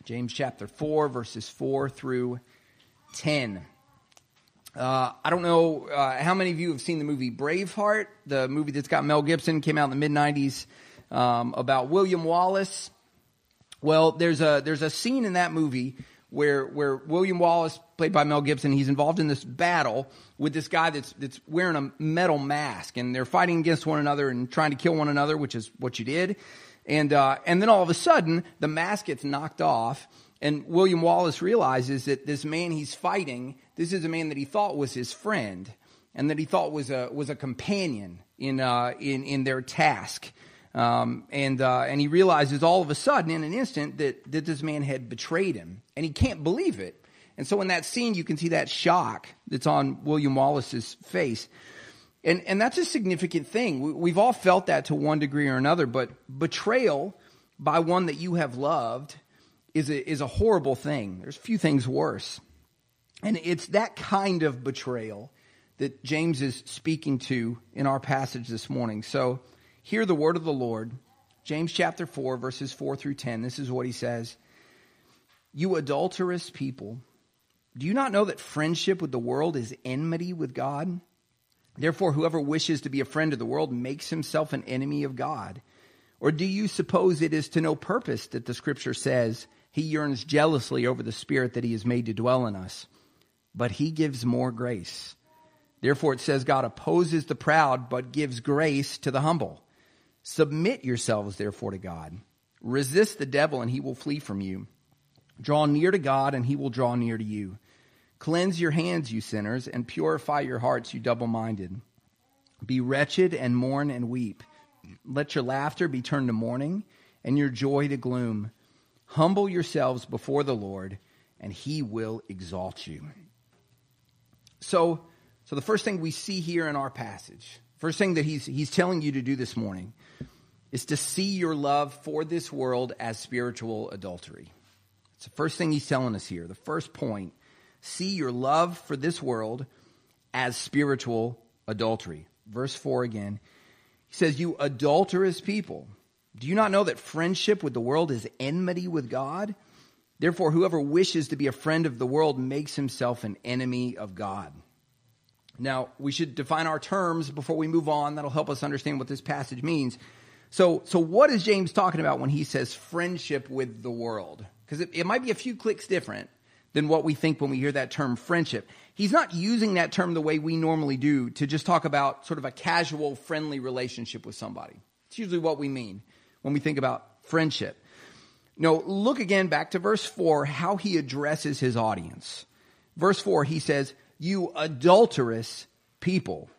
James chapter 4, verses 4 through 10. I don't know how many of you have seen the movie Braveheart, the movie that's got Mel Gibson, came out in the mid-90s, about William Wallace. Well, there's a scene in that movie where William Wallace, played by Mel Gibson, he's involved in this battle with this guy that's wearing a metal mask, and they're fighting against one another and trying to kill one another, which is what you did. And then all of a sudden, the mask gets knocked off, and William Wallace realizes that this man he's fighting, this is a man that he thought was his friend, and that he thought was a companion in their task. And he realizes all of a sudden, in an instant, that this man had betrayed him, and he can't believe it. And so in that scene, you can see that shock that's on William Wallace's face. And that's a significant thing. We've all felt that to one degree or another, but betrayal by one that you have loved is a horrible thing. There's few things worse. And it's that kind of betrayal that James is speaking to in our passage this morning. So hear the word of the Lord. James chapter 4, verses 4 through 10. This is what he says. You adulterous people, do you not know that friendship with the world is enmity with God? Therefore, whoever wishes to be a friend of the world makes himself an enemy of God. Or do you suppose it is to no purpose that the scripture says he yearns jealously over the spirit that he has made to dwell in us? But he gives more grace. Therefore, it says God opposes the proud, but gives grace to the humble. Submit yourselves, therefore, to God. Resist the devil, and he will flee from you. Draw near to God, and he will draw near to you. Cleanse your hands, you sinners, and purify your hearts, you double-minded. Be wretched and mourn and weep. Let your laughter be turned to mourning and your joy to gloom. Humble yourselves before the Lord, and he will exalt you. So the first thing we see here in our passage, first thing that he's telling you to do this morning, is to see your love for this world as spiritual adultery. It's the first thing he's telling us here. The first point. See your love for this world as spiritual adultery. Verse 4 again. He says, you adulterous people, do you not know that friendship with the world is enmity with God? Therefore, whoever wishes to be a friend of the world makes himself an enemy of God. Now, we should define our terms before we move on. That'll help us understand what this passage means. So what is James talking about when he says friendship with the world? Because it might be a few clicks different than what we think when we hear that term friendship. He's not using that term the way we normally do to just talk about sort of a casual, friendly relationship with somebody. It's usually what we mean when we think about friendship. No, look again back to verse 4, how he addresses his audience. Verse 4, he says, you adulterous people.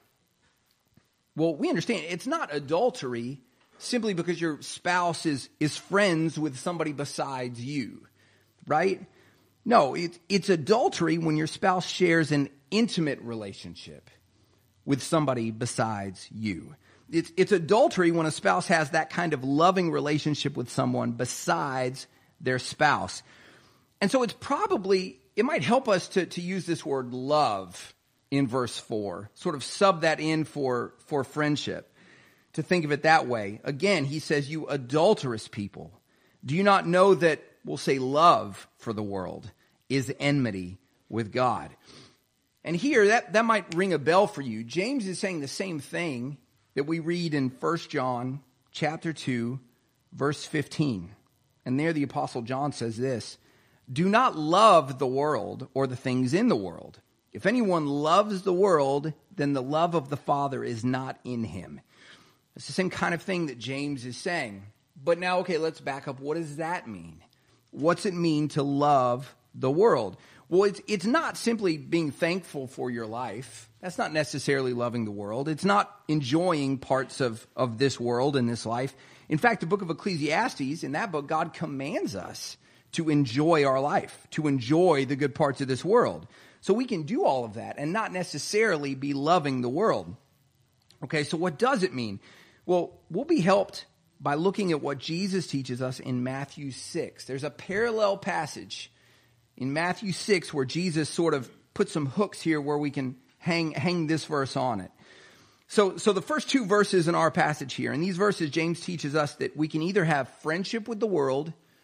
Well, we understand it's not adultery simply because your spouse is friends with somebody besides you, right? No, it's adultery when your spouse shares an intimate relationship with somebody besides you. It's adultery when a spouse has that kind of loving relationship with someone besides their spouse. And so it might help us to use this word love in verse 4, sort of sub that in for friendship, to think of it that way. Again, he says, you adulterous people, do you not know that, we'll say, love for the world is enmity with God? And here, that might ring a bell for you. James is saying the same thing that we read in 1 John chapter 2, verse 15. And there the Apostle John says this, do not love the world or the things in the world. If anyone loves the world, then the love of the Father is not in him. It's the same kind of thing that James is saying. But now, okay, let's back up. What does that mean? What's it mean to love the world? Well, it's not simply being thankful for your life. That's not necessarily loving the world. It's not enjoying parts of this world and this life. In fact, the book of Ecclesiastes, in that book, God commands us to enjoy our life, to enjoy the good parts of this world. So we can do all of that and not necessarily be loving the world. Okay, so what does it mean? Well, we'll be helped by looking at what Jesus teaches us in Matthew 6. There's a parallel passage in Matthew 6 where Jesus sort of put some hooks here where we can hang this verse on it. So the first two verses in our passage here, in these verses, James teaches us that we can either have friendship with the world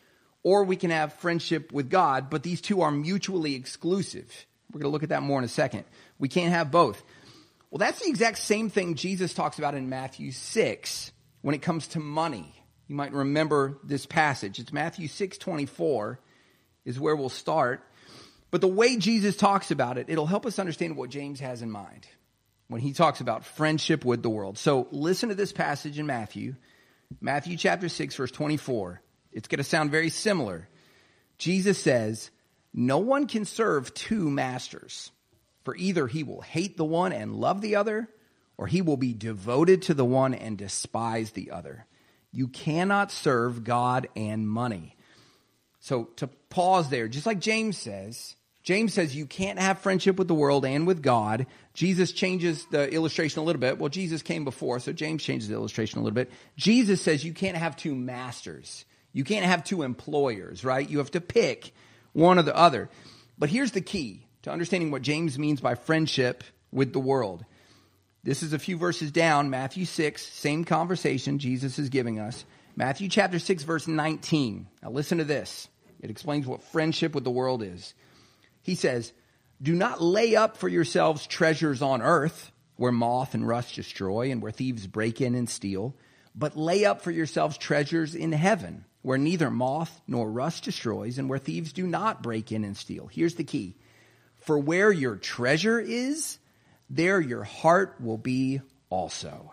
or we can have friendship with God, but these two are mutually exclusive. We're going to look at that more in a second. We can't have both. Well, that's the exact same thing Jesus talks about in Matthew 6 when it comes to money. You might remember this passage. It's Matthew 6:24 is where we'll start. But the way Jesus talks about it, it'll help us understand what James has in mind when he talks about friendship with the world. So listen to this passage in Matthew chapter 6, verse 24. It's going to sound very similar. Jesus says, "No one can serve two masters, for either he will hate the one and love the other, or he will be devoted to the one and despise the other. You cannot serve God and money." So to pause there, just like James says you can't have friendship with the world and with God. Jesus changes the illustration a little bit. Well, Jesus came before, so James changes the illustration a little bit. Jesus says you can't have two masters. You can't have two employers, right? You have to pick one or the other. But here's the key to understanding what James means by friendship with the world. This is a few verses down, Matthew 6, same conversation Jesus is giving us. Matthew chapter 6, verse 19. Now listen to this. It explains what friendship with the world is. He says, "Do not lay up for yourselves treasures on earth, where moth and rust destroy and where thieves break in and steal, but lay up for yourselves treasures in heaven, where neither moth nor rust destroys and where thieves do not break in and steal." Here's the key. "For where your treasure is, there your heart will be also."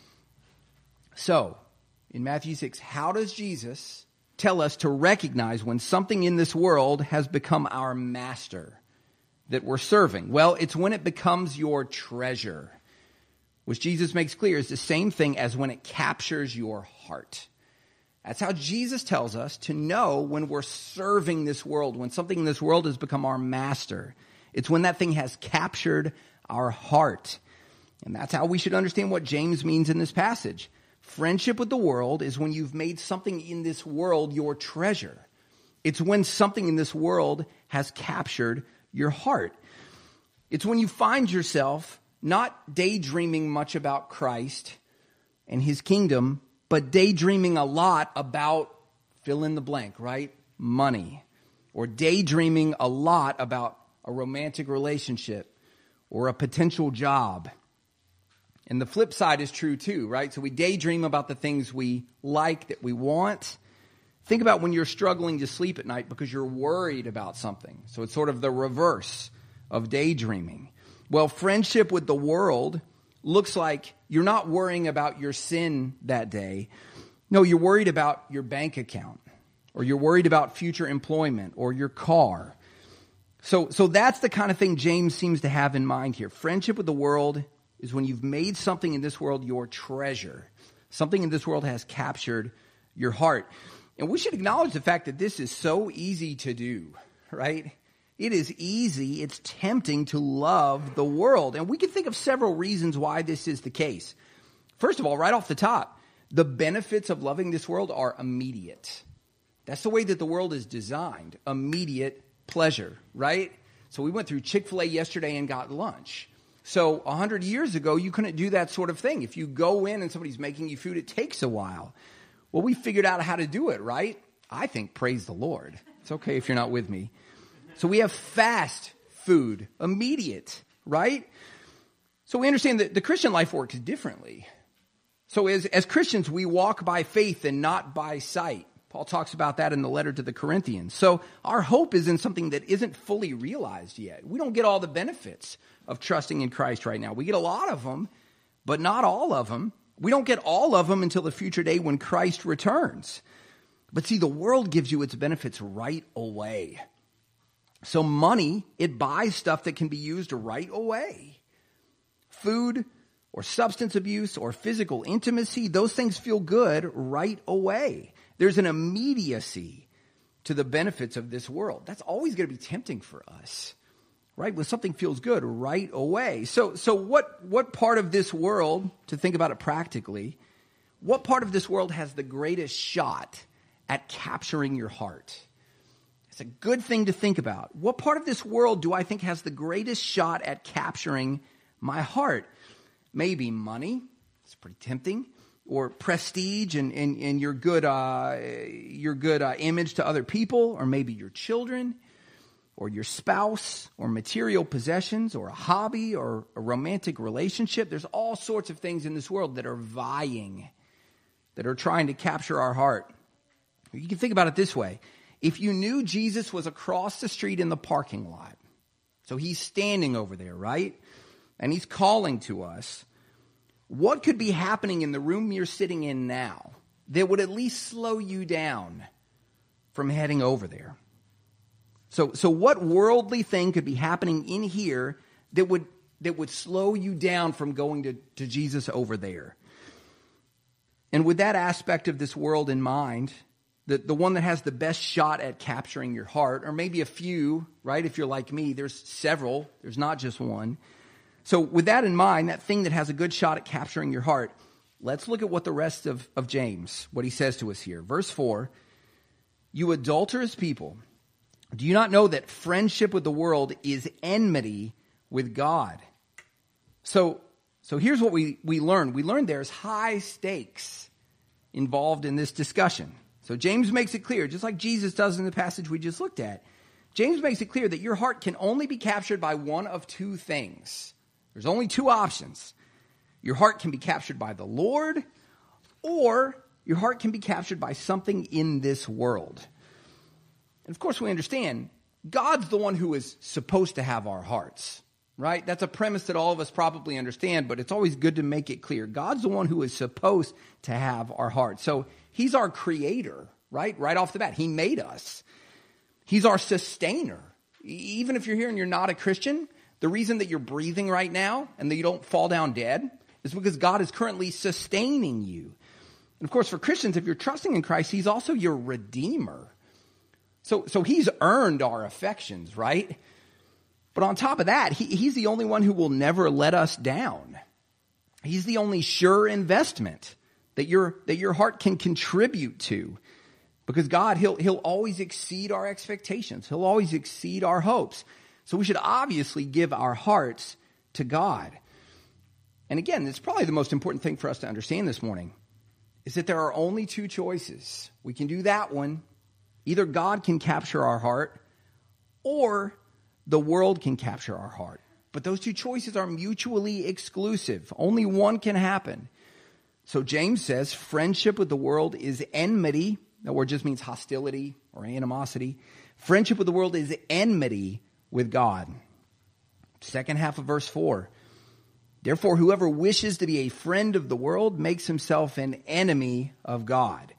So, in Matthew 6, how does Jesus tell us to recognize when something in this world has become our master that we're serving? Well, it's when it becomes your treasure, which Jesus makes clear is the same thing as when it captures your heart. That's how Jesus tells us to know when we're serving this world, when something in this world has become our master. It's when that thing has captured our heart. And that's how we should understand what James means in this passage. Friendship with the world is when you've made something in this world your treasure. It's when something in this world has captured your heart. It's when you find yourself not daydreaming much about Christ and his kingdom, but daydreaming a lot about fill in the blank, right? Money. Or daydreaming a lot about a romantic relationship or a potential job. And the flip side is true too, right? So we daydream about the things we like, that we want. Think about when you're struggling to sleep at night because you're worried about something. So it's sort of the reverse of daydreaming. Well, friendship with the world looks like you're not worrying about your sin that day. No, you're worried about your bank account, or you're worried about future employment or your car. So that's the kind of thing James seems to have in mind here. Friendship with the world is when you've made something in this world your treasure. Something in this world has captured your heart. And we should acknowledge the fact that this is so easy to do, right? It is easy, it's tempting to love the world. And we can think of several reasons why this is the case. First of all, right off the top, the benefits of loving this world are immediate. That's the way that the world is designed, immediate pleasure, right? So we went through Chick-fil-A yesterday and got lunch. So 100 years ago, you couldn't do that sort of thing. If you go in and somebody's making you food, it takes a while. Well, we figured out how to do it, right? I think, praise the Lord. It's okay if you're not with me. So we have fast food, immediate, right? So we understand that the Christian life works differently. So as Christians, we walk by faith and not by sight. Paul talks about that in the letter to the Corinthians. So our hope is in something that isn't fully realized yet. We don't get all the benefits of trusting in Christ right now. We get a lot of them, but not all of them. We don't get all of them until the future day when Christ returns. But see, the world gives you its benefits right away. So money, it buys stuff that can be used right away. Food or substance abuse or physical intimacy, those things feel good right away. There's an immediacy to the benefits of this world. That's always going to be tempting for us, right? When something feels good right away. So what part of this world, to think about it practically, what part of this world has the greatest shot at capturing your heart? It's a good thing to think about. What part of this world do I think has the greatest shot at capturing my heart? Maybe money. It's pretty tempting. or prestige and your good image to other people, or maybe your children, or your spouse, or material possessions, or a hobby, or a romantic relationship. There's all sorts of things in this world that are vying, that are trying to capture our heart. You can think about it this way. If you knew Jesus was across the street in the parking lot, so he's standing over there, right? And he's calling to us, what could be happening in the room you're sitting in now that would at least slow you down from heading over there? So what worldly thing could be happening in here that would slow you down from going to Jesus over there? And with that aspect of this world in mind, the one that has the best shot at capturing your heart, or maybe a few, right? If you're like me, there's several. There's not just one. So with that in mind, that thing that has a good shot at capturing your heart, let's look at what the rest of James, what he says to us here. Verse 4, you adulterous people, do you not know that friendship with the world is enmity with God? So here's what we learned. We learned there's high stakes involved in this discussion. So James makes it clear, just like Jesus does in the passage we just looked at. James makes it clear that your heart can only be captured by one of two things. There's only two options. Your heart can be captured by the Lord, or your heart can be captured by something in this world. And of course we understand, God's the one who is supposed to have our hearts, right? That's a premise that all of us probably understand, but it's always good to make it clear. God's the one who is supposed to have our hearts. So he's our creator, right? Right off the bat. He made us. He's our sustainer. Even if you're here and you're not a Christian, the reason that you're breathing right now and that you don't fall down dead is because God is currently sustaining you. And of course, for Christians, if you're trusting in Christ, he's also your redeemer. So he's earned our affections, right? But on top of that, he's the only one who will never let us down. He's the only sure investment that your heart can contribute to. Because God, he'll always exceed our expectations. He'll always exceed our hopes. So we should obviously give our hearts to God. And again, it's probably the most important thing for us to understand this morning, is that there are only two choices. We can do that one. Either God can capture our heart, or the world can capture our heart. But those two choices are mutually exclusive. Only one can happen. So James says, friendship with the world is enmity. That word just means hostility or animosity. Friendship with the world is enmity with God. Second half of verse 4. Therefore, whoever wishes to be a friend of the world makes himself an enemy of God.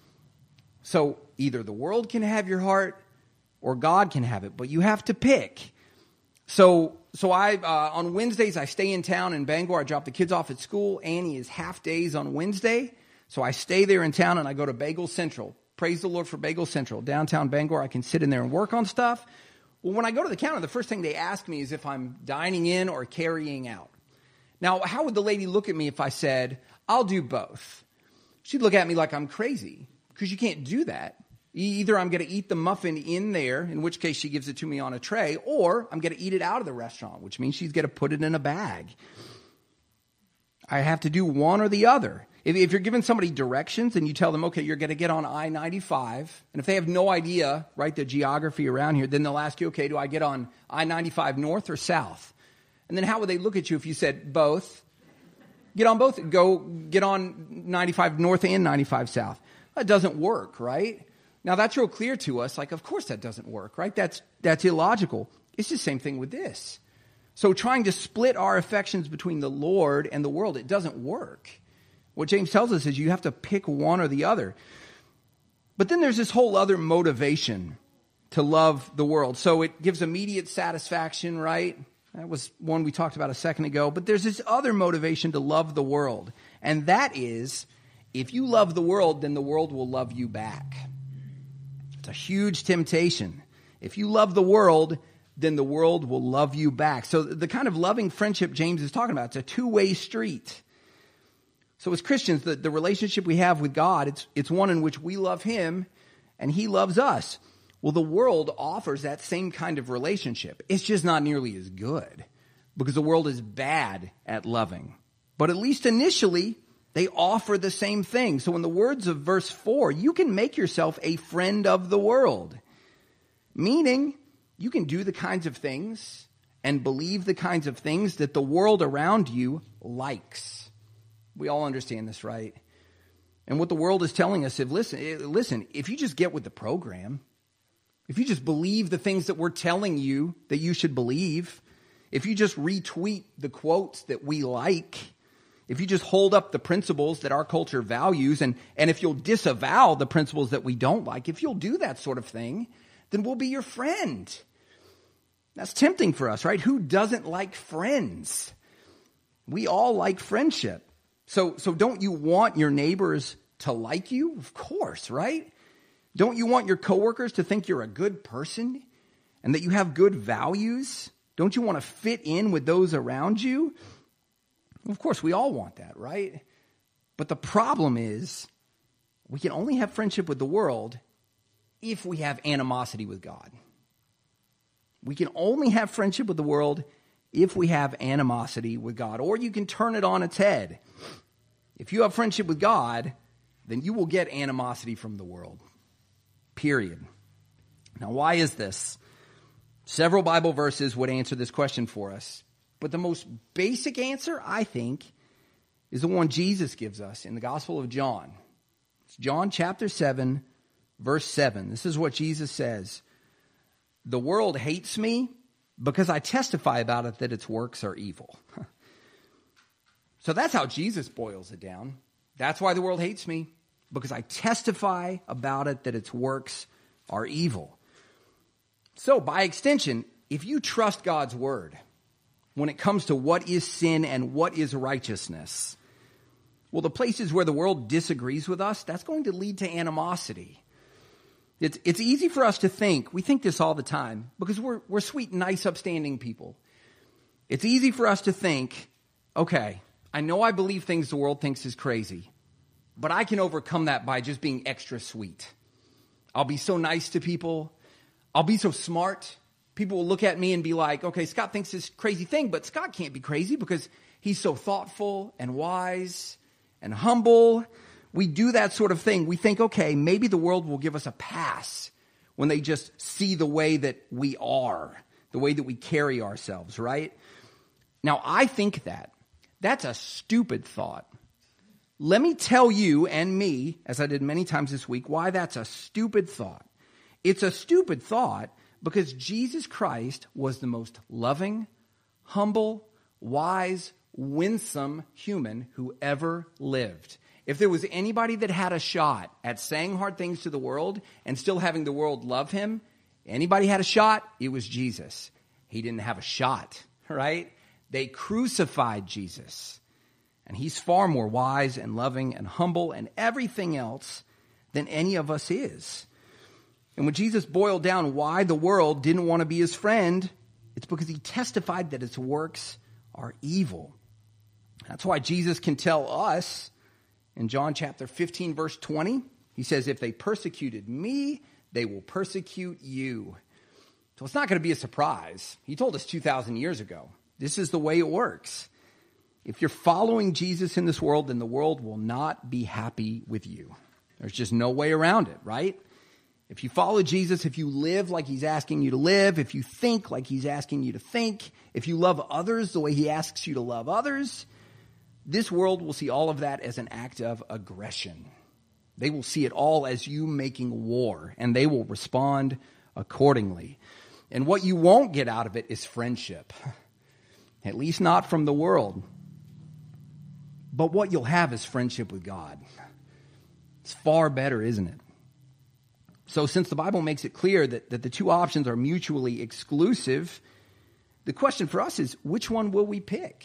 So either the world can have your heart or God can have it, but you have to pick. So I on Wednesdays, I stay in town in Bangor. I drop the kids off at school. Annie is half days on Wednesday. So I stay there in town and I go to Bagel Central. Praise the Lord for Bagel Central. Downtown Bangor, I can sit in there and work on stuff. Well, when I go to the counter, the first thing they ask me is if I'm dining in or carrying out. Now, how would the lady look at me if I said, I'll do both? She'd look at me like I'm crazy, because you can't do that. Either I'm going to eat the muffin in there, in which case she gives it to me on a tray, or I'm going to eat it out of the restaurant, which means she's going to put it in a bag. I have to do one or the other. If you're giving somebody directions and you tell them, okay, you're going to get on I-95, and if they have no idea, right, the geography around here, then they'll ask you, okay, do I get on I-95 north or south? And then how would they look at you if you said both? Get on both. Go get on 95 north and 95 south. That doesn't work, right? Now, that's real clear to us. Like, of course that doesn't work, right? That's illogical. It's the same thing with this. So trying to split our affections between the Lord and the world, it doesn't work. What James tells us is you have to pick one or the other. But then there's this whole other motivation to love the world. So it gives immediate satisfaction, right? That was one we talked about a second ago. But there's this other motivation to love the world. And that is, if you love the world, then the world will love you back. It's a huge temptation. If you love the world, then the world will love you back. So the kind of loving friendship James is talking about, it's a two-way street. So as Christians, the relationship we have with God, it's one in which we love him and he loves us. Well, the world offers that same kind of relationship. It's just not nearly as good because the world is bad at loving. But at least initially, They offer the same thing. So in the words of verse 4, you can make yourself a friend of the world. Meaning, you can do the kinds of things and believe the kinds of things that the world around you likes. We all understand this, right? And what the world is telling us is, listen, if you just get with the program, if you just believe the things that we're telling you that you should believe, if you just retweet the quotes that we like, if you just hold up the principles that our culture values, and if you'll disavow the principles that we don't like, if you'll do that sort of thing, then we'll be your friend. That's tempting for us, right? Who doesn't like friends? We all like friendship. So don't you want your neighbors to like you? Of course, right? Don't you want your coworkers to think you're a good person and that you have good values? Don't you want to fit in with those around you? Of course, we all want that, right? But the problem is we can only have friendship with the world if we have animosity with God. We can only have friendship with the world if we have animosity with God. Or you can turn it on its head. If you have friendship with God, then you will get animosity from the world. Period. Now, why is this? Several Bible verses would answer this question for us. But the most basic answer, I think, is the one Jesus gives us in the Gospel of John. It's John chapter 7, verse 7. This is what Jesus says. The world hates me because I testify about it that its works are evil. So that's how Jesus boils it down. That's why the world hates me, because I testify about it that its works are evil. So by extension, if you trust God's word when it comes to what is sin and what is righteousness, well, the places where the world disagrees with us, that's going to lead to animosity. It's easy for us to think, we think this all the time, because we're sweet, nice, upstanding people. It's easy for us to think, okay, I know I believe things the world thinks is crazy, but I can overcome that by just being extra sweet. I'll be so nice to people. I'll be so smart. People will look at me and be like, okay, Scott thinks this crazy thing, but Scott can't be crazy because he's so thoughtful and wise and humble. We do that sort of thing. We think, okay, maybe the world will give us a pass when they just see the way that we are, the way that we carry ourselves, right? Now, I think that's a stupid thought. Let me tell you and me, as I did many times this week, why that's a stupid thought. It's a stupid thought because Jesus Christ was the most loving, humble, wise, winsome human who ever lived. If there was anybody that had a shot at saying hard things to the world and still having the world love him, anybody had a shot, it was Jesus. He didn't have a shot, right? They crucified Jesus. And he's far more wise and loving and humble and everything else than any of us is. And when Jesus boiled down why the world didn't want to be his friend, it's because he testified that its works are evil. That's why Jesus can tell us in John chapter 15, verse 20, he says, if they persecuted me, they will persecute you. So it's not going to be a surprise. He told us 2,000 years ago. This is the way it works. If you're following Jesus in this world, then the world will not be happy with you. There's just no way around it, right? If you follow Jesus, if you live like he's asking you to live, if you think like he's asking you to think, if you love others the way he asks you to love others, this world will see all of that as an act of aggression. They will see it all as you making war, and they will respond accordingly. And what you won't get out of it is friendship, at least not from the world. But what you'll have is friendship with God. It's far better, isn't it? So since the Bible makes it clear that the two options are mutually exclusive, the question for us is, which one will we pick?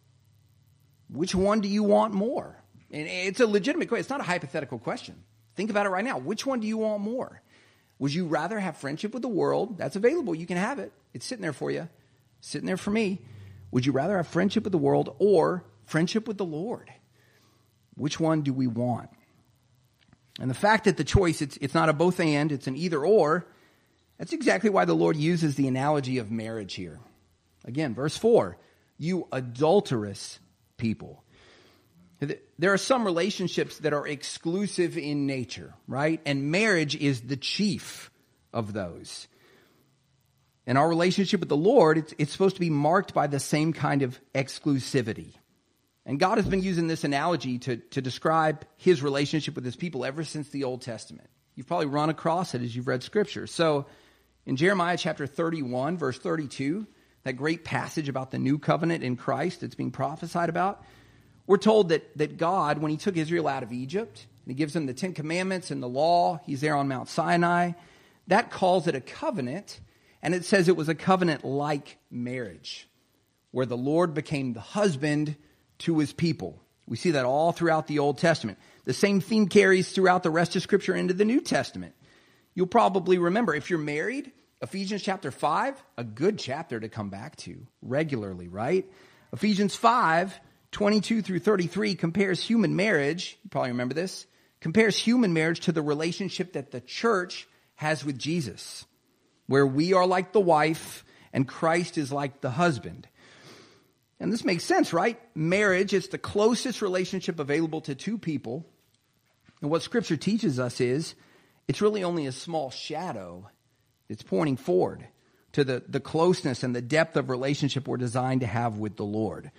Which one do you want more? And it's a legitimate question. It's not a hypothetical question. Think about it right now. Which one do you want more? Would you rather have friendship with the world? That's available. You can have it. It's sitting there for you. Sitting there for me. Would you rather have friendship with the world or friendship with the Lord? Which one do we want? And the fact that the choice, it's not a both and, it's an either or, that's exactly why the Lord uses the analogy of marriage here. Again, verse 4, you adulterous people. There are some relationships that are exclusive in nature, right? And marriage is the chief of those. And our relationship with the Lord, it's supposed to be marked by the same kind of exclusivity. And God has been using this analogy to describe his relationship with his people ever since the Old Testament. You've probably run across it as you've read Scripture. So in Jeremiah chapter 31, verse 32, that great passage about the new covenant in Christ that's being prophesied about, we're told that God, when he took Israel out of Egypt, and he gives them the 10 Commandments and the law, he's there on Mount Sinai, that calls it a covenant, and it says it was a covenant like marriage, where the Lord became the husband to his people. We see that all throughout the Old Testament. The same theme carries throughout the rest of Scripture into the New Testament. You'll probably remember, if you're married, Ephesians chapter 5, a good chapter to come back to regularly, right? Ephesians 5, 22 through 33 compares human marriage, you probably remember this, compares human marriage to the relationship that the church has with Jesus, where we are like the wife and Christ is like the husband. And this makes sense, right? Marriage is the closest relationship available to two people. And what Scripture teaches us is it's really only a small shadow that's pointing forward to the closeness and the depth of relationship we're designed to have with the Lord.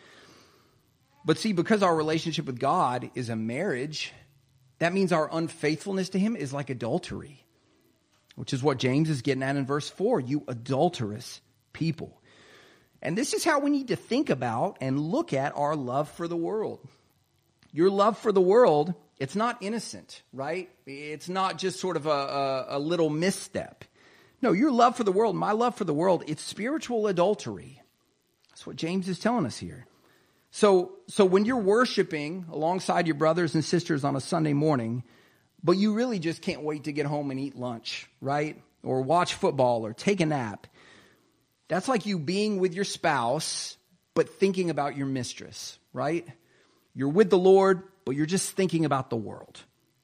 But see, because our relationship with God is a marriage, that means our unfaithfulness to him is like adultery, which is what James is getting at in verse 4, you adulterous people. And this is how we need to think about and look at our love for the world. Your love for the world, it's not innocent, right? It's not just sort of a little misstep. No, your love for the world, my love for the world, it's spiritual adultery. That's what James is telling us here. So when you're worshiping alongside your brothers and sisters on a Sunday morning, but you really just can't wait to get home and eat lunch, right? Or watch football or take a nap. That's like you being with your spouse, but thinking about your mistress, right? You're with the Lord, but you're just thinking about the world.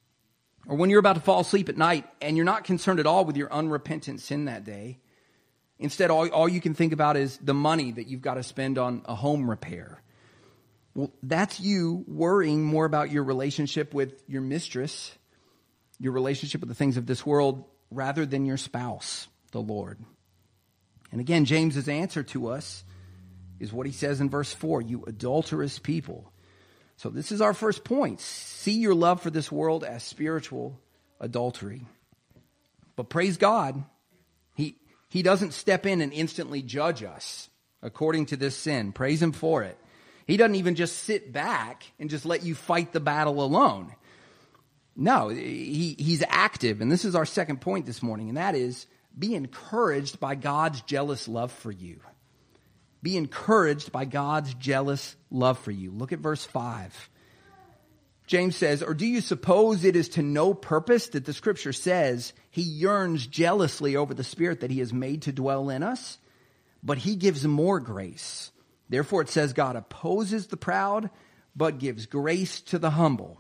Or when you're about to fall asleep at night and you're not concerned at all with your unrepentant sin that day. Instead, all you can think about is the money that you've got to spend on a home repair. Well, that's you worrying more about your relationship with your mistress, your relationship with the things of this world, rather than your spouse, the Lord. And again, James's answer to us is what he says in verse 4, you adulterous people. So this is our first point. See your love for this world as spiritual adultery. But praise God, he doesn't step in and instantly judge us according to this sin. Praise him for it. He doesn't even just sit back and just let you fight the battle alone. No, he's active. And this is our second point this morning, and that is be encouraged by God's jealous love for you. Be encouraged by God's jealous love for you. Look at verse 5. James says, or do you suppose it is to no purpose that the Scripture says he yearns jealously over the Spirit that he has made to dwell in us? But he gives more grace. Therefore it says God opposes the proud, but gives grace to the humble.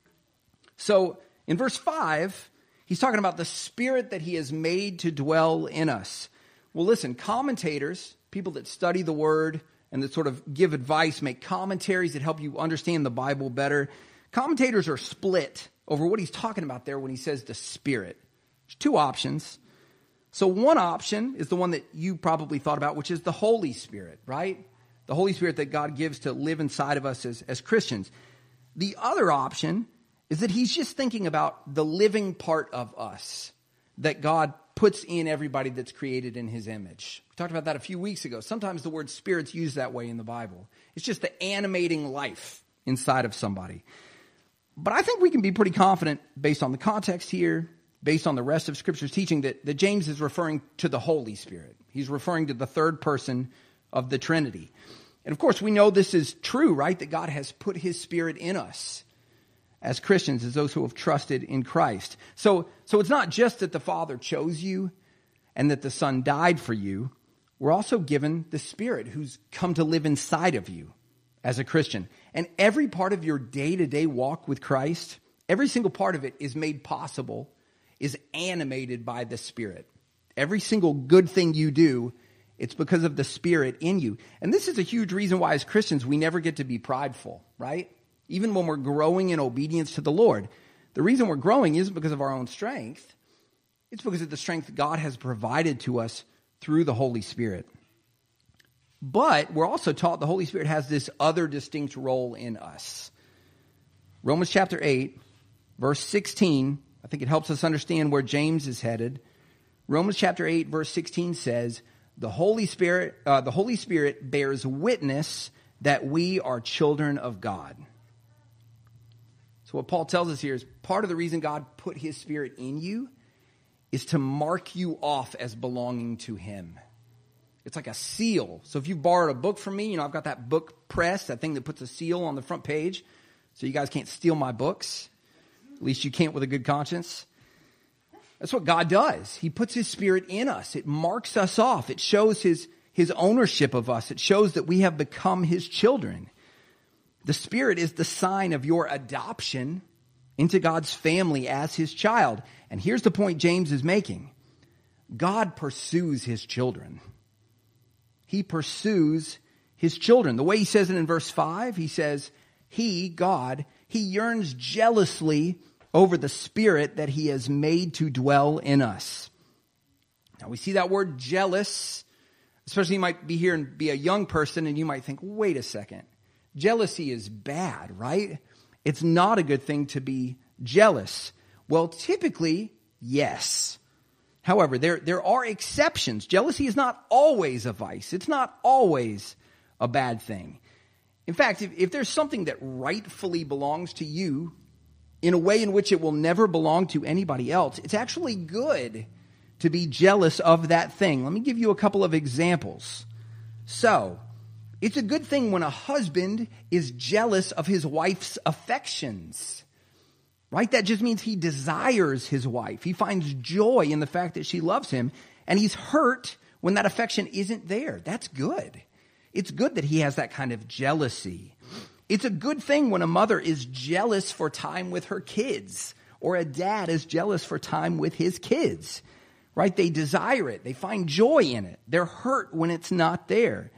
So in verse 5, he's talking about the Spirit that he has made to dwell in us. Well, listen, commentators, people that study the Word and that sort of give advice, make commentaries that help you understand the Bible better. Commentators are split over what he's talking about there when he says the Spirit. There's two options. So one option is the one that you probably thought about, which is the Holy Spirit, right? The Holy Spirit that God gives to live inside of us as Christians. The other option is that he's just thinking about the living part of us that God puts in everybody that's created in his image. We talked about that a few weeks ago. Sometimes the word Spirit's used that way in the Bible. It's just the animating life inside of somebody. But I think we can be pretty confident based on the context here, based on the rest of Scripture's teaching, that James is referring to the Holy Spirit. He's referring to the third person of the Trinity. And of course, we know this is true, right? That God has put his Spirit in us as Christians, as those who have trusted in Christ. So it's not just that the Father chose you and that the Son died for you. We're also given the Spirit who's come to live inside of you as a Christian. And every part of your day-to-day walk with Christ, every single part of it is made possible, is animated by the Spirit. Every single good thing you do, it's because of the Spirit in you. And this is a huge reason why as Christians we never get to be prideful, right? even when we're growing in obedience to the Lord. The reason we're growing isn't because of our own strength. It's because of the strength God has provided to us through the Holy Spirit. But we're also taught the Holy Spirit has this other distinct role in us. Romans chapter 8, verse 16, I think it helps us understand where James is headed. Romans chapter 8, verse 16 says, the Holy Spirit bears witness that we are children of God. So what Paul tells us here is part of the reason God put his Spirit in you is to mark you off as belonging to him. It's like a seal. So if you've borrowed a book from me, I've got that book press, that thing that puts a seal on the front page, so you guys can't steal my books. At least you can't with a good conscience. That's what God does. He puts his Spirit in us. It marks us off. It shows his ownership of us. It shows that we have become his children. The Spirit is the sign of your adoption into God's family as his child. And here's the point James is making. God pursues his children. He pursues his children. The way he says it in verse 5, he says, God, he yearns jealously over the Spirit that he has made to dwell in us. Now we see that word jealous, especially you might be here and be a young person and you might think, wait a second, jealousy is bad, right? It's not a good thing to be jealous. Well, typically, yes. However, there are exceptions. Jealousy is not always a vice. It's not always a bad thing. In fact, if there's something that rightfully belongs to you in a way in which it will never belong to anybody else, it's actually good to be jealous of that thing. Let me give you a couple of examples. So, it's a good thing when a husband is jealous of his wife's affections. Right? That just means he desires his wife. He finds joy in the fact that she loves him, and he's hurt when that affection isn't there. That's good. It's good that he has that kind of jealousy. It's a good thing when a mother is jealous for time with her kids, or a dad is jealous for time with his kids. Right? They desire it. They find joy in it. They're hurt when it's not there.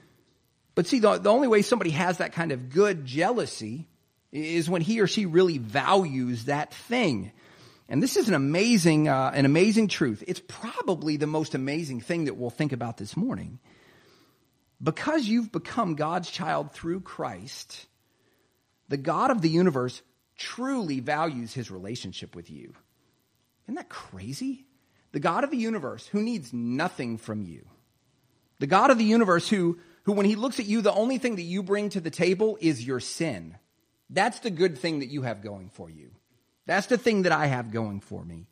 But see, the only way somebody has that kind of good jealousy is when he or she really values that thing. And this is an amazing truth. It's probably the most amazing thing that we'll think about this morning. Because you've become God's child through Christ, the God of the universe truly values his relationship with you. Isn't that crazy? The God of the universe who needs nothing from you. The God of the universe who when he looks at you, the only thing that you bring to the table is your sin. That's the good thing that you have going for you. That's the thing that I have going for me.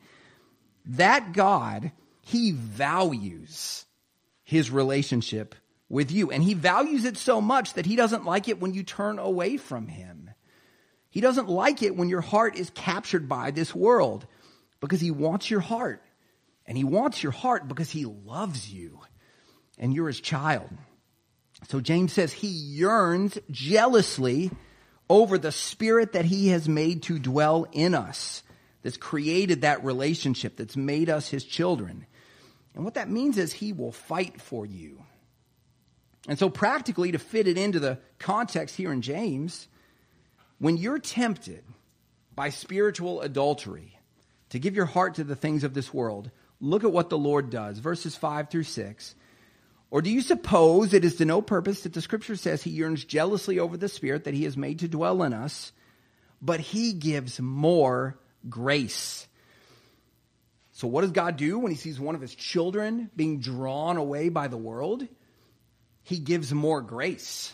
That God, he values his relationship with you. And he values it so much that he doesn't like it when you turn away from him. He doesn't like it when your heart is captured by this world, because he wants your heart. And he wants your heart because he loves you and you're his child. So James says he yearns jealously over the Spirit that he has made to dwell in us, that's created that relationship, that's made us his children. And what that means is he will fight for you. And so practically, to fit it into the context here in James, when you're tempted by spiritual adultery to give your heart to the things of this world, look at what the Lord does. Verses 5 through 6. Or do you suppose it is to no purpose that the Scripture says he yearns jealously over the Spirit that he has made to dwell in us, but he gives more grace? So what does God do when he sees one of his children being drawn away by the world? He gives more grace.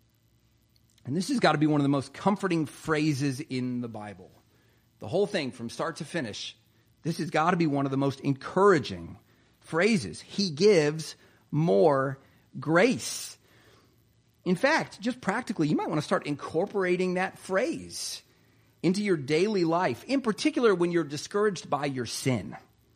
And this has got to be one of the most comforting phrases in the Bible. The whole thing from start to finish, this has got to be one of the most encouraging phrases. He gives more grace. In fact, just practically, you might want to start incorporating that phrase into your daily life, in particular when you're discouraged by your sin.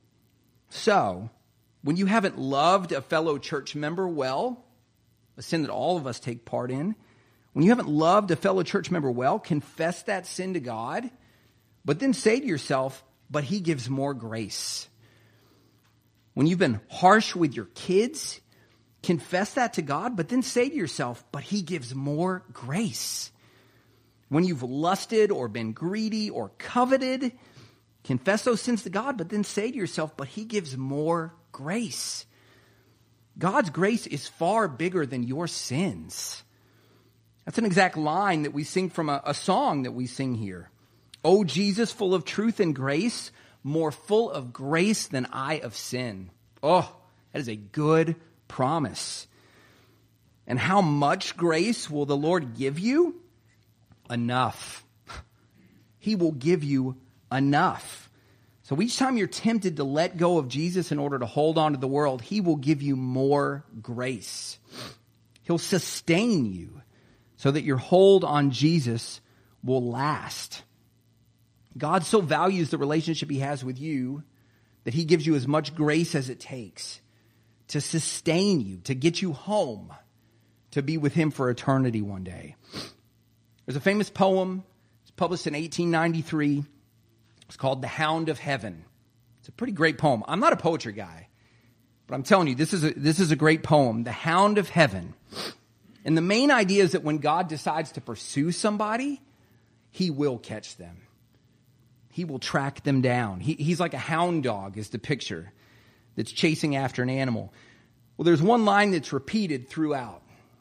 So, when you haven't loved a fellow church member well, a sin that all of us take part in, when you haven't loved a fellow church member well, confess that sin to God, but then say to yourself, but he gives more grace. When you've been harsh with your kids, confess that to God, but then say to yourself, but he gives more grace. When you've lusted or been greedy or coveted, confess those sins to God, but then say to yourself, but he gives more grace. God's grace is far bigger than your sins. That's an exact line that we sing from a song that we sing here. O Jesus, full of truth and grace, more full of grace than I of sin. Oh, that is a good promise. And how much grace will the Lord give you? Enough. He will give you enough. So each time you're tempted to let go of Jesus in order to hold on to the world, he will give you more grace. He'll sustain you so that your hold on Jesus will last. God so values the relationship he has with you that he gives you as much grace as it takes to sustain you, to get you home, to be with him for eternity one day. There's a famous poem. It's published in 1893. It's called The Hound of Heaven. It's a pretty great poem. I'm not a poetry guy, but I'm telling you, this is a great poem. The Hound of Heaven. And the main idea is that when God decides to pursue somebody, he will catch them. He will track them down. He's like a hound dog is the picture that's chasing after an animal. Well, there's one line that's repeated throughout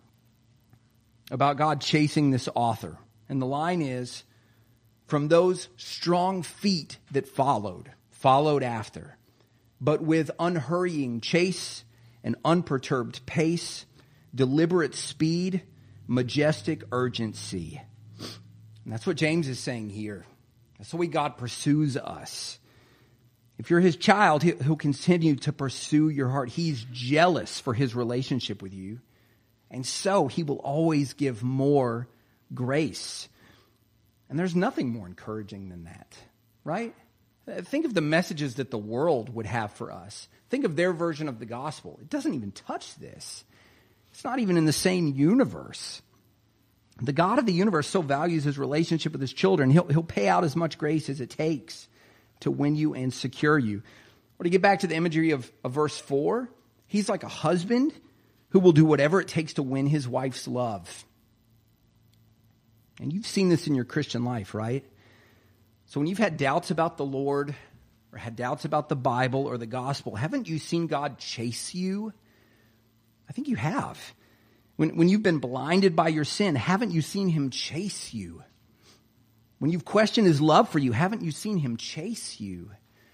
about God chasing this author. And the line is, from those strong feet that followed after, but with unhurrying chase and unperturbed pace, deliberate speed, majestic urgency. And that's what James is saying here. That's the way God pursues us. If you're his child, he'll continue to pursue your heart. He's jealous for his relationship with you. And so he will always give more grace. And there's nothing more encouraging than that, right? Think of the messages that the world would have for us. Think of their version of the gospel. It doesn't even touch this. It's not even in the same universe. The God of the universe so values his relationship with his children, he'll pay out as much grace as it takes to win you and secure you. Or to get back to the imagery of verse 4, he's like a husband who will do whatever it takes to win his wife's love. And you've seen this in your Christian life, right? So when you've had doubts about the Lord or had doubts about the Bible or the gospel, haven't you seen God chase you? I think you have. When you've been blinded by your sin, haven't you seen him chase you? When you've questioned his love for you, haven't you seen him chase you?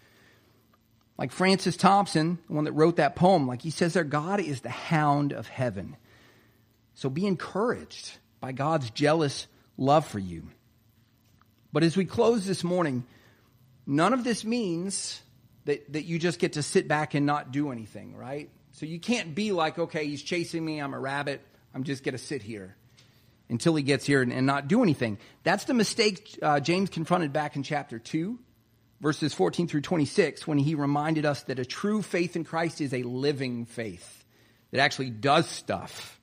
Like Francis Thompson, the one that wrote that poem, like he says there, God is the hound of heaven. So be encouraged by God's jealous love for you. But as we close this morning, none of this means that you just get to sit back and not do anything, right? So you can't be like, okay, he's chasing me, I'm a rabbit, I'm just going to sit here until he gets here and not do anything. That's the mistake James confronted back in chapter 2, verses 14 through 26, when he reminded us that a true faith in Christ is a living faith that actually does stuff.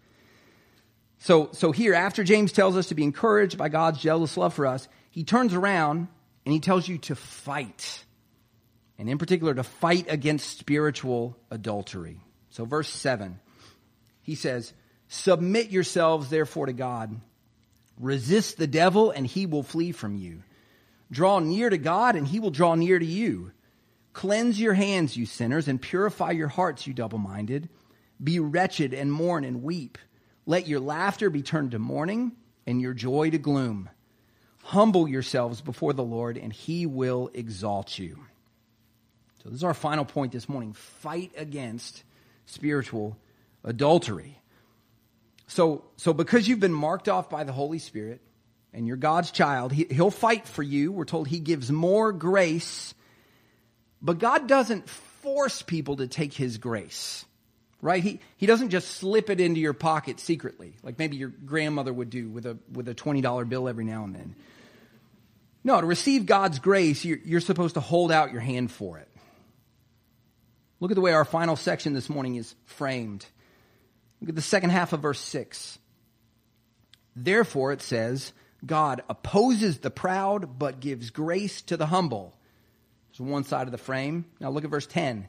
So here, after James tells us to be encouraged by God's jealous love for us, he turns around and he tells you to fight. And in particular, to fight against spiritual adultery. So verse 7, he says, submit yourselves therefore to God. Resist the devil and he will flee from you. Draw near to God and he will draw near to you. Cleanse your hands, you sinners, and purify your hearts, you double-minded. Be wretched and mourn and weep. Let your laughter be turned to mourning and your joy to gloom. Humble yourselves before the Lord and he will exalt you. So this is our final point this morning. Fight against spiritual adultery. So because you've been marked off by the Holy Spirit and you're God's child, he'll fight for you. We're told he gives more grace, but God doesn't force people to take his grace, right? He doesn't just slip it into your pocket secretly, like maybe your grandmother would do with a $20 bill every now and then. No, to receive God's grace, you're supposed to hold out your hand for it. Look at the way our final section this morning is framed. Look at the second half of verse 6. Therefore, it says, God opposes the proud, but gives grace to the humble. There's one side of the frame. Now look at verse 10.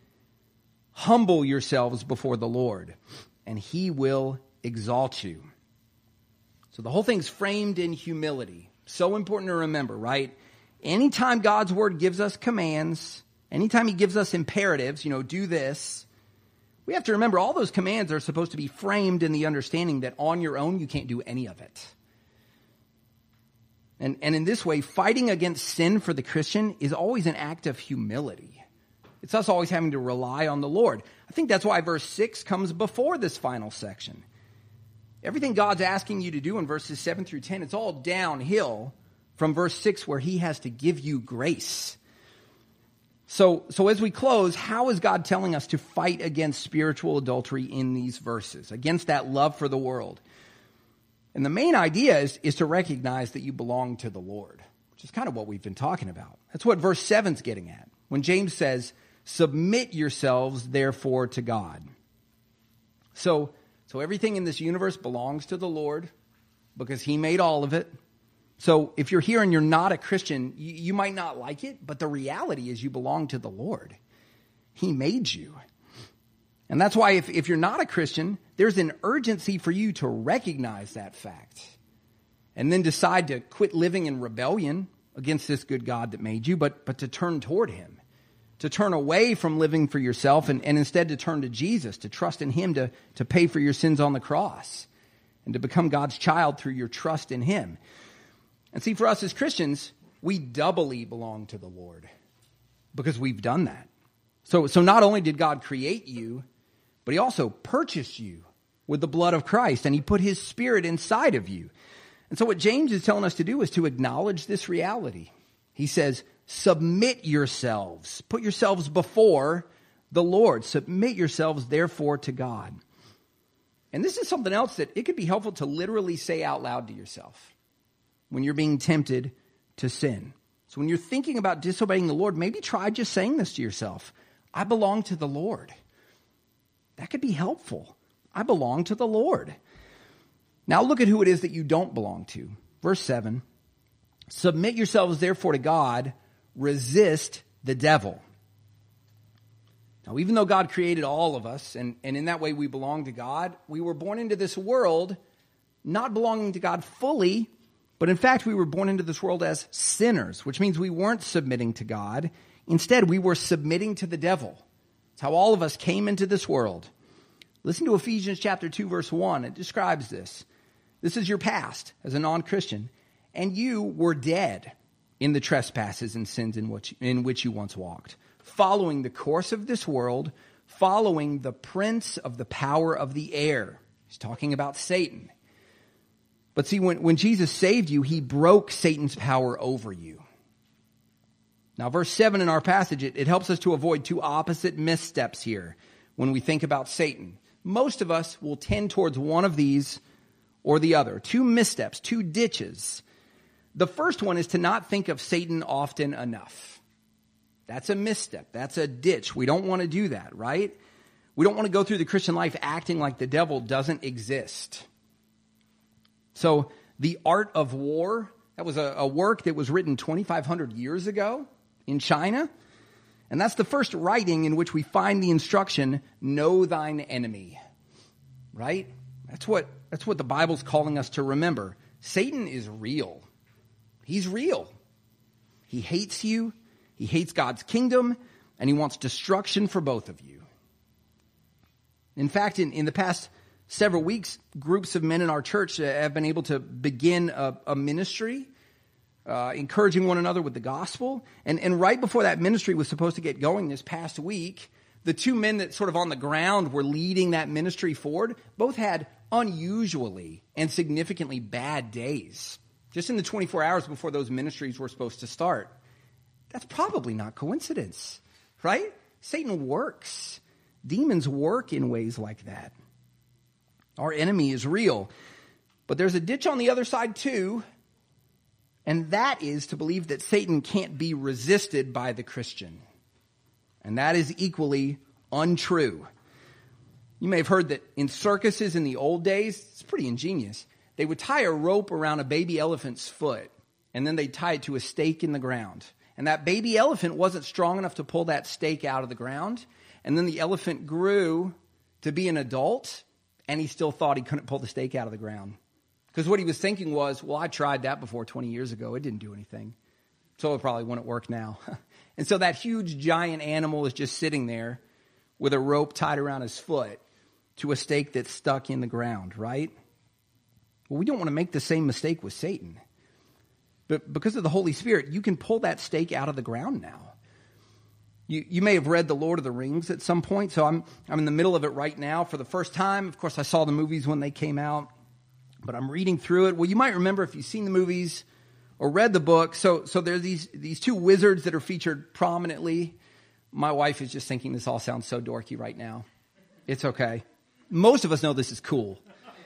Humble yourselves before the Lord, and he will exalt you. So the whole thing's framed in humility. So important to remember, right? Anytime God's word gives us commands, anytime he gives us imperatives, do this, we have to remember all those commands are supposed to be framed in the understanding that on your own you can't do any of it. And in this way, fighting against sin for the Christian is always an act of humility. It's us always having to rely on the Lord. I think that's why verse 6 comes before this final section. Everything God's asking you to do in verses 7 through 10, it's all downhill from verse 6 where he has to give you grace. So as we close, how is God telling us to fight against spiritual adultery in these verses, against that love for the world? And the main idea is to recognize that you belong to the Lord, which is kind of what we've been talking about. That's what verse 7's getting at. When James says, submit yourselves therefore to God. So everything in this universe belongs to the Lord because he made all of it. So if you're here and you're not a Christian, you might not like it, but the reality is you belong to the Lord. He made you. And that's why if you're not a Christian, there's an urgency for you to recognize that fact and then decide to quit living in rebellion against this good God that made you, but to turn toward him, to turn away from living for yourself and instead to turn to Jesus, to trust in him to pay for your sins on the cross and to become God's child through your trust in him. And see, for us as Christians, we doubly belong to the Lord because we've done that. So not only did God create you, but he also purchased you with the blood of Christ, and he put his Spirit inside of you. And so what James is telling us to do is to acknowledge this reality. He says, submit yourselves. Put yourselves before the Lord. Submit yourselves, therefore, to God. And this is something else that it could be helpful to literally say out loud to yourself when you're being tempted to sin. So when you're thinking about disobeying the Lord, maybe try just saying this to yourself. I belong to the Lord. That could be helpful. I belong to the Lord. Now look at who it is that you don't belong to. Verse 7, submit yourselves therefore to God, resist the devil. Now even though God created all of us, and in that way we belong to God, we were born into this world not belonging to God fully, but in fact we were born into this world as sinners, which means we weren't submitting to God. Instead, we were submitting to the devil. It's how all of us came into this world. Listen to Ephesians chapter 2, verse 1. It describes this. This is your past as a non-Christian. And you were dead in the trespasses and sins in which you once walked, following the course of this world, following the prince of the power of the air. He's talking about Satan. But see, when Jesus saved you, he broke Satan's power over you. Now, verse 7 in our passage, it helps us to avoid two opposite missteps here when we think about Satan. Most of us will tend towards one of these or the other. Two missteps, two ditches. The first one is to not think of Satan often enough. That's a misstep. That's a ditch. We don't want to do that, right? We don't want to go through the Christian life acting like the devil doesn't exist. So, The Art of War, that was a work that was written 2,500 years ago in China. And that's the first writing in which we find the instruction, know thine enemy. Right? That's what the Bible's calling us to remember. Satan is real. He's real. He hates you. He hates God's kingdom. And he wants destruction for both of you. In fact, in the past several weeks, groups of men in our church have been able to begin a ministry encouraging one another with the gospel. And right before that ministry was supposed to get going this past week, the two men that sort of on the ground were leading that ministry forward both had unusually and significantly bad days just in the 24 hours before those ministries were supposed to start. That's probably not coincidence, right? Satan works. Demons work in ways like that. Our enemy is real. But there's a ditch on the other side too. And that is to believe that Satan can't be resisted by the Christian. And that is equally untrue. You may have heard that in circuses in the old days, it's pretty ingenious, they would tie a rope around a baby elephant's foot, and then they'd tie it to a stake in the ground. And that baby elephant wasn't strong enough to pull that stake out of the ground. And then the elephant grew to be an adult, and he still thought he couldn't pull the stake out of the ground. Because what he was thinking was, well, I tried that before 20 years ago. It didn't do anything. So it probably wouldn't work now. And so that huge giant animal is just sitting there with a rope tied around his foot to a stake that's stuck in the ground, right? Well, we don't want to make the same mistake with Satan. But because of the Holy Spirit, you can pull that stake out of the ground now. You may have read The Lord of the Rings at some point, so I'm in the middle of it right now for the first time. Of course, I saw the movies when they came out, but I'm reading through it. Well, you might remember if you've seen the movies or read the book. So there's these two wizards that are featured prominently. My wife is just thinking this all sounds so dorky right now. It's okay. Most of us know this is cool.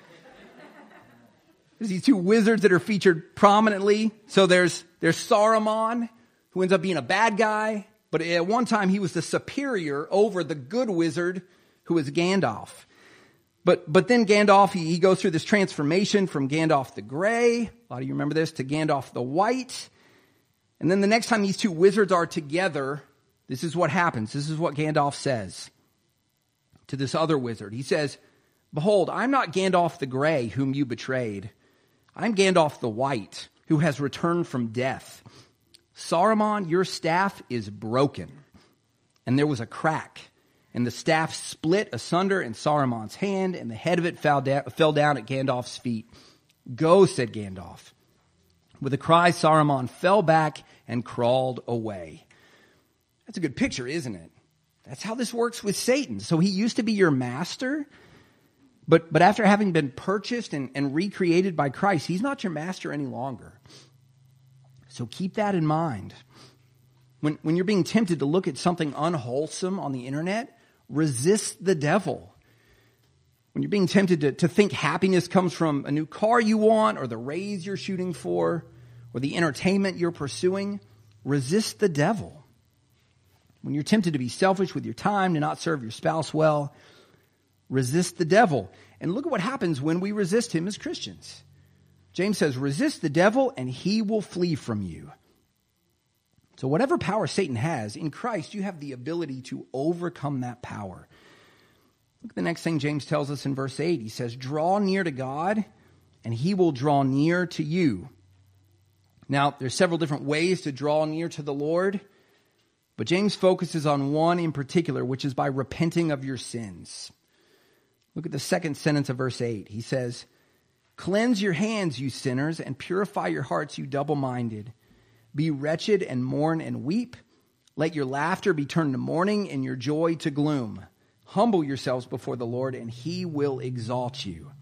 There's these two wizards that are featured prominently. So there's Saruman, who ends up being a bad guy. But at one time, he was the superior over the good wizard, who was Gandalf. But then Gandalf, he goes through this transformation from Gandalf the Gray, a lot of you remember this, to Gandalf the White. And then the next time these two wizards are together, this is what happens. This is what Gandalf says to this other wizard. He says, "Behold, I'm not Gandalf the Gray, whom you betrayed. I'm Gandalf the White, who has returned from death. Saruman, your staff is broken." And there was a crack, and the staff split asunder in Saruman's hand, and the head of it fell down at Gandalf's feet. "Go," said Gandalf. With a cry, Saruman fell back and crawled away. That's a good picture, isn't it? That's how this works with Satan. So he used to be your master, but after having been purchased and recreated by Christ, he's not your master any longer. So keep that in mind. When you're being tempted to look at something unwholesome on the internet, resist the devil. When you're being tempted to think happiness comes from a new car you want, or the raise you're shooting for, or the entertainment you're pursuing, resist the devil. When you're tempted to be selfish with your time, to not serve your spouse well, resist the devil. And look at what happens when we resist him as Christians. James says, resist the devil and he will flee from you. So whatever power Satan has, in Christ, you have the ability to overcome that power. Look at the next thing James tells us in verse 8. He says, draw near to God and he will draw near to you. Now, there's several different ways to draw near to the Lord, but James focuses on one in particular, which is by repenting of your sins. Look at the second sentence of verse 8. He says, cleanse your hands, you sinners, and purify your hearts, you double-minded. Be wretched and mourn and weep. Let your laughter be turned to mourning and your joy to gloom. Humble yourselves before the Lord, and he will exalt you.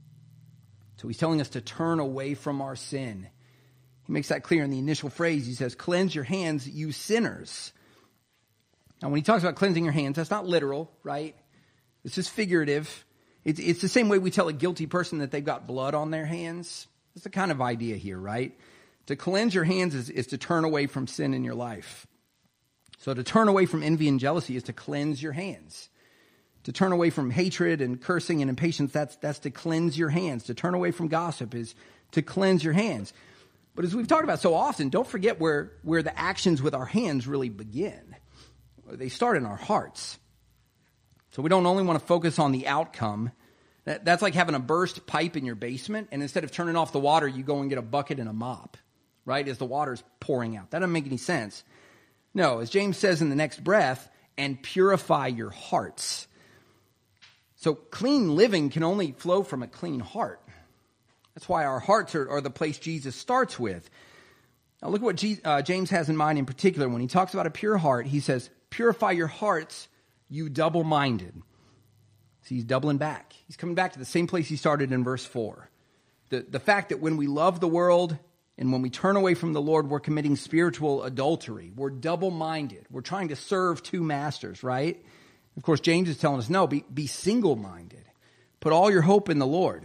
So he's telling us to turn away from our sin. He makes that clear in the initial phrase. He says, cleanse your hands, you sinners. Now, when he talks about cleansing your hands, that's not literal, right? It's just figurative. It's the same way we tell a guilty person that they've got blood on their hands. That's the kind of idea here, right? To cleanse your hands is to turn away from sin in your life. So to turn away from envy and jealousy is to cleanse your hands. To turn away from hatred and cursing and impatience, that's to cleanse your hands. To turn away from gossip is to cleanse your hands. But as we've talked about so often, don't forget where the actions with our hands really begin. They start in our hearts. So we don't only want to focus on the outcome. That's like having a burst pipe in your basement, and instead of turning off the water, you go and get a bucket and a mop, right, as the water's pouring out. That doesn't make any sense. No, as James says in the next breath, and purify your hearts. So clean living can only flow from a clean heart. That's why our hearts are the place Jesus starts with. Now look at what James has in mind in particular. When he talks about a pure heart, he says, purify your hearts, you double-minded. See, he's doubling back. He's coming back to the same place he started in verse 4. The fact that when we love the world and when we turn away from the Lord, we're committing spiritual adultery. We're double-minded. We're trying to serve two masters, right? Of course, James is telling us, no, be single-minded. Put all your hope in the Lord.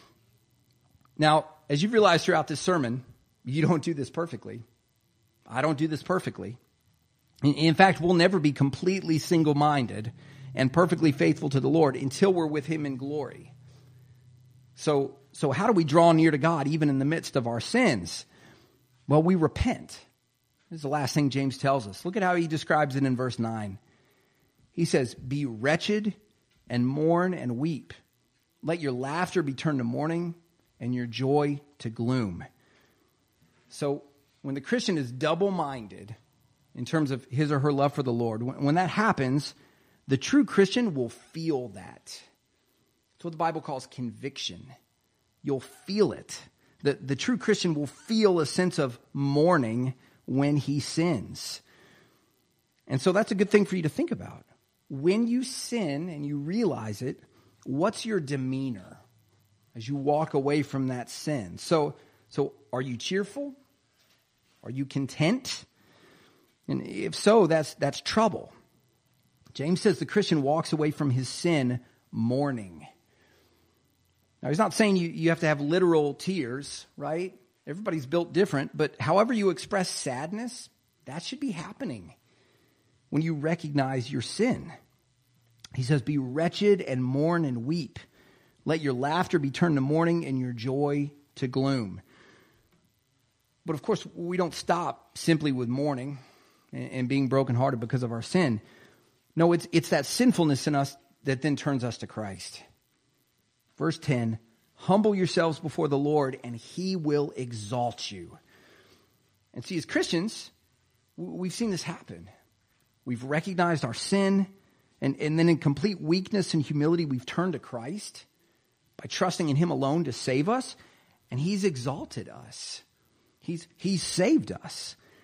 Now, as you've realized throughout this sermon, you don't do this perfectly. I don't do this perfectly. In fact, we'll never be completely single-minded and perfectly faithful to the Lord until we're with him in glory. So how do we draw near to God even in the midst of our sins? Well, we repent. This is the last thing James tells us. Look at how he describes it in verse 9. He says, be wretched and mourn and weep. Let your laughter be turned to mourning and your joy to gloom. So when the Christian is double-minded in terms of his or her love for the Lord, when that happens, the true Christian will feel that. It's what the Bible calls conviction. You'll feel it. The true Christian will feel a sense of mourning when he sins. And so that's a good thing for you to think about. When you sin and you realize it, what's your demeanor as you walk away from that sin? So are you cheerful? Are you content? And if so, that's trouble. James says the Christian walks away from his sin mourning. Now, he's not saying you have to have literal tears, right? Everybody's built different, but however you express sadness, that should be happening when you recognize your sin. He says, be wretched and mourn and weep. Let your laughter be turned to mourning and your joy to gloom. But of course, we don't stop simply with mourning and being brokenhearted because of our sin. No, it's that sinfulness in us that then turns us to Christ. Verse 10, humble yourselves before the Lord and he will exalt you. And see, as Christians, we've seen this happen. We've recognized our sin, and then in complete weakness and humility, we've turned to Christ by trusting in him alone to save us, and he's exalted us. He's saved us.